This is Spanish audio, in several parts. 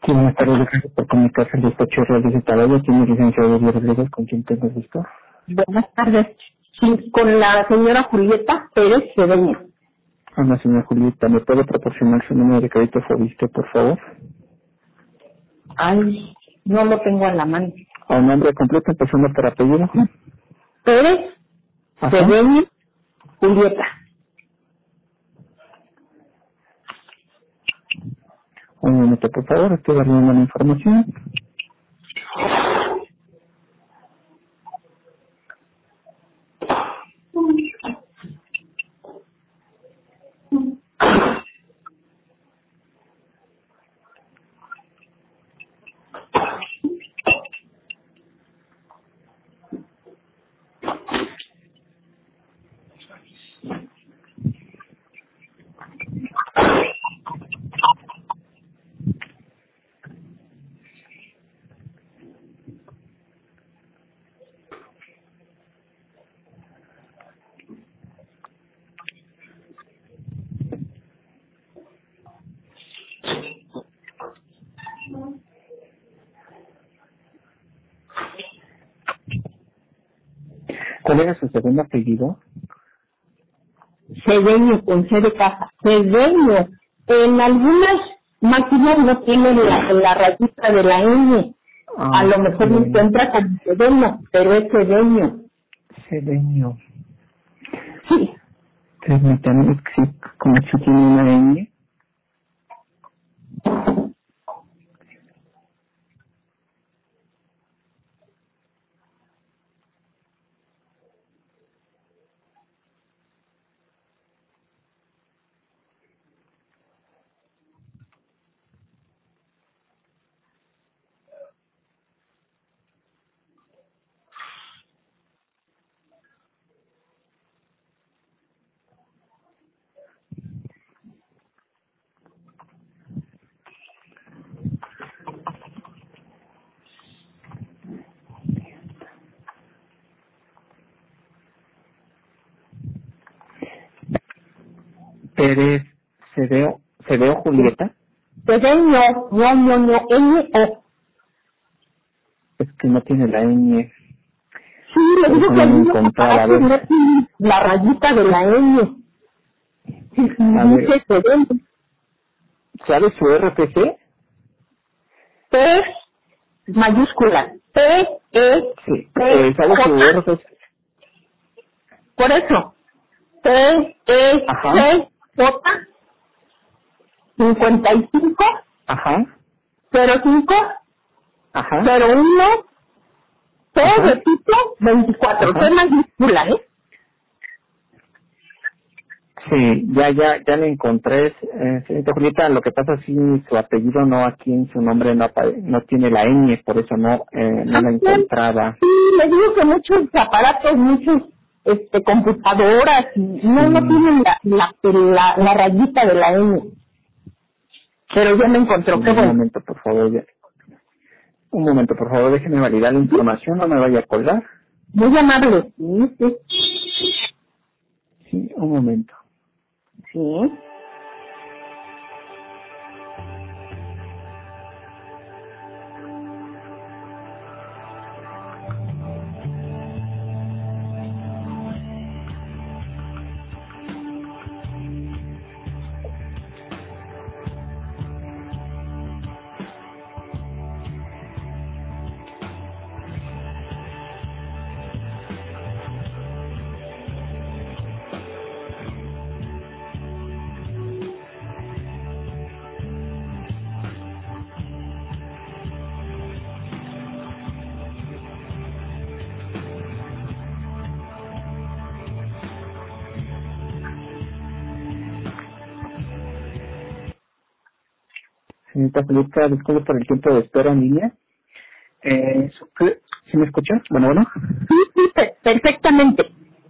Sí, buenas tardes, gracias por comunicarse al despacho real de Taballa. Tiene licenciado Diego Rodríguez, con quien tengo el gusto. Buenas tardes. Sí, con la señora Julieta Pérez Cedeño. Hola, señora Julieta, ¿me puede proporcionar su número de crédito Fobiste, por favor? Ay, no lo tengo a la mano. ¿A un nombre completo, empezando por apellido? Pérez Ajá. Cedeño Julieta. Un momento, por favor, estoy guardando la información. ¿Cuál era su segundo apellido? Cedeño con C de casa. Cedeño. En algunas máquinas no tiene la rayita de la N. A lo mejor me encuentra como Cedeño, pero es Cedeño. Cedeño. Sí. Permítame, es que sí, como si tiene una N. Pérez Cedeo Julieta. Cedeño, no, N-O. Es que no tiene la N. Sí, le Por digo eso que no lo algunos encontraba. A aparatos ver, no tienen la rayita de la N. a ver, Dice Cedeño. ¿sabe su RFC? P mayúscula. P, E, Sí. P, ¿Sabe su J. RFC? Por eso. P, E, Ajá, C, J, 55, ajá, 05, ajá, 01, P de ajá, tipo 24. P ajá. mayúscula, ¿eh? Sí, ya le encontré, señorita Julieta. Lo que pasa es que su apellido no, aquí en su nombre no tiene la ñ, por eso no la También, encontraba. sí, le digo que muchos aparatos, muchos computadoras, y no Sí, tienen la rayita de la N. Pero ya me sí, encontró, qué un bueno. momento, por favor. Un momento, por favor, déjeme validar la información, no me vaya a colgar. Muy amable. Sí, sí. Sí, un momento. Sí. Señorita Julieta, disculpe por el tiempo de espera en línea. ¿Sí me escucha? Bueno. Sí, sí, perfectamente.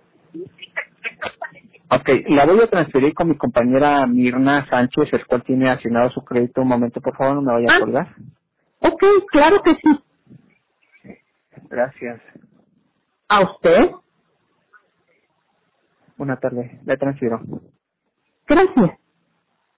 Ok, la voy a transferir con mi compañera Mirna Sánchez, el cual tiene asignado su crédito. Un momento, por favor, no me vaya a Ah, colgar. ok, claro que sí. Gracias. ¿A usted? Buena tarde, le transfiero. Gracias.